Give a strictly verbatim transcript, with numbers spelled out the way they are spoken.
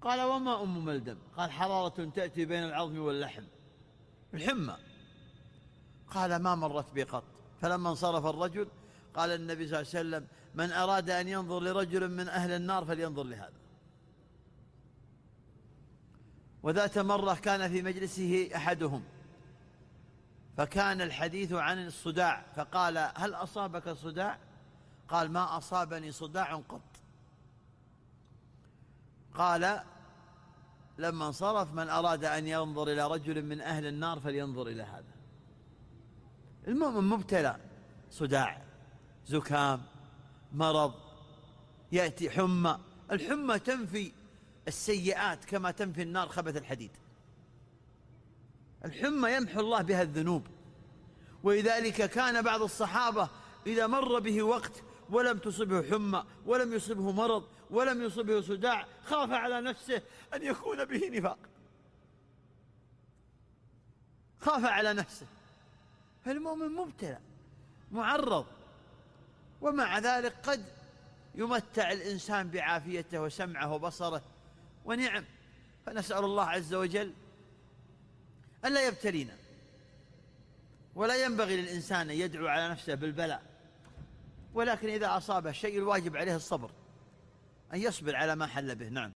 قال: وما أم ملدم؟ قال: حرارة تأتي بين العظم واللحم، الحمى. قال: ما مرت بي قط. فلما انصرف الرجل قال النبي صلى الله عليه وسلم: من أراد أن ينظر لرجل من أهل النار فلينظر لهذا. وذات مرة كان في مجلسه أحدهم فكان الحديث عن الصداع، فقال: هل أصابك صداع؟ قال: ما أصابني صداع قط. قال لما انصرف: من أراد أن ينظر إلى رجل من أهل النار فلينظر إلى هذا. المؤمن مبتلى، صداع، زكام، مرض، يأتي حمى. الحمى تنفي السيئات كما تنفي النار خبث الحديد. الحمى يمحو الله بها الذنوب. ولذلك كان بعض الصحابة إذا مر به وقت ولم تصبه حمى ولم يصبه مرض ولم يصبه صداع خاف على نفسه أن يكون به نفاق، خاف على نفسه. فالمؤمن مبتلى معرض، ومع ذلك قد يمتع الإنسان بعافيته وسمعه وبصره ونعم. فنسأل الله عز وجل ألا يبتلينا. ولا ينبغي للإنسان أن يدعو على نفسه بالبلاء، ولكن إذا أصابه شيء الواجب عليه الصبر، أن يصبر على ما حل به. نعم.